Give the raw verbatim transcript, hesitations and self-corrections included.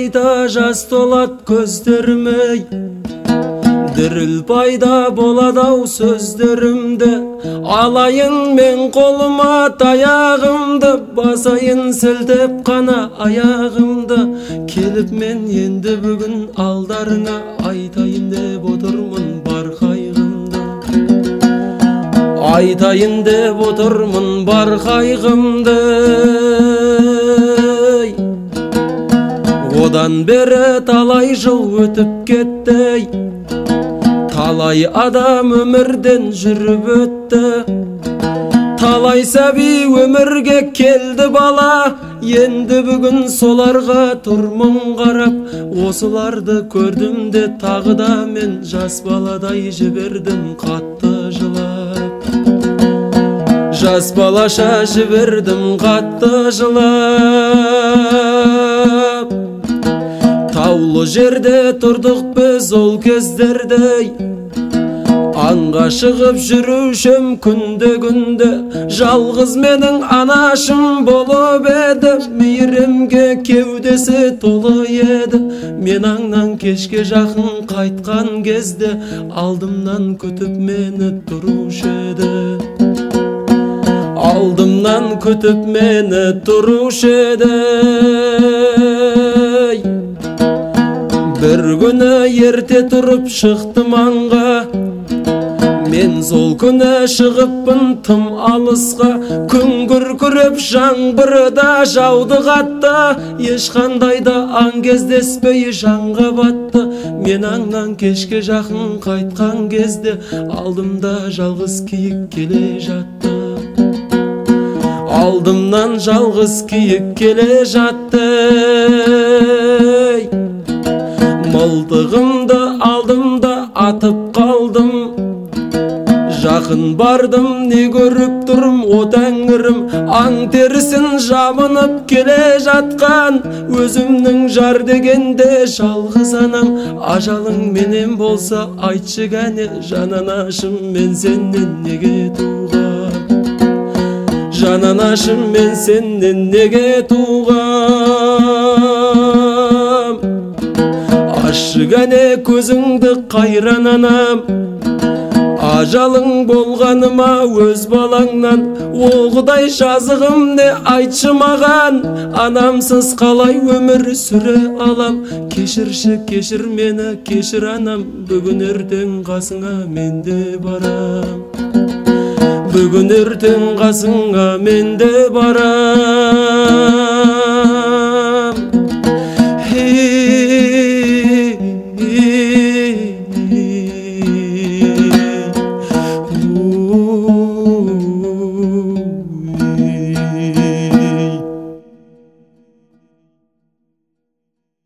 қайта жас толат көздеріме, діріл пайда болады-ау сөздерімді. Алайын мен қолыма таяғымды, басайын сілтеп қана аяғымды. Келіп мен енді бүгін алдарыңа, айтайын деп отырмын бар қайғымды. Айтайын деп отырмын бар қайғымды. Одан бері талай жыл өтіп кетті, талай адам өмірден жүріп өтті. Талай сәби өмірге келді бала, енді бүгін соларға тұрмын қарап. Осыларды көрдім де тағы да мен жас баладай жібердім қатты жылап. Жас балаша жібердім қатты жылап. Таулы жерде тұрдық біз ол кездерде, аңға шығып жүрушім күнде-күнде. Жалғыз менің анашым болып еді, мейірімге кеудесі толы еді. Мен аңнан кешке жақын қайтқан кезде, алдымнан күтіп мені тұрушы еді. Алдымнан күтіп мені тұрушы еді. Бір күні ерте тұрып шықтым аңға, мен сол күні шығыппын тым алысқа. Күн күркіреп жаңбыры да жауды қатты, ешқандай да аң кездеспей жанға батты. Мен аңнан кешке жақын қайтқан кезде, алдымда жалғыз киік келе жатты. Алдымнан жалғыз киік келе жатты. Мылтығымды алдымда атып қалдым, жақын бардым, не көріп тұрым о тәңірім. Аң терісін жабынып келе жатқан, өзімнің жар дегенде жалғыз анам. Ажалың менен болса айтшы кәне, жананашым мен сенен неге туғам? Жананашым мен сенен неге туғам? Ашы кәне көзіңді қайран анам, ажалың болғаныма өз балаңнан. Оғыдай жазығым не айтшы маған, анамсыз қалай өмір сүре алам? Кешірші кешір мені кешір анам, бүгін ертең қасыңа мен де барам. Бүгін ертең қасыңа мен де барам.